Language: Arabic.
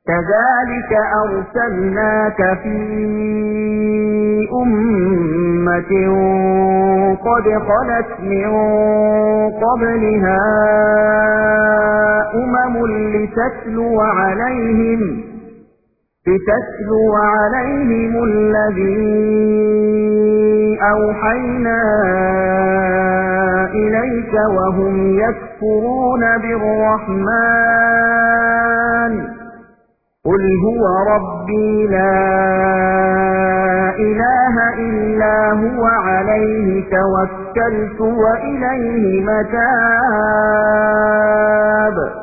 كذلك أرسلناك في أمة قد خلت من قبلها لتتلو عليهم الذي أوحينا إليك وهم يكفرون بالرحمن قل هو ربي لا إله إلا هو عليه توكلت وإليه متاب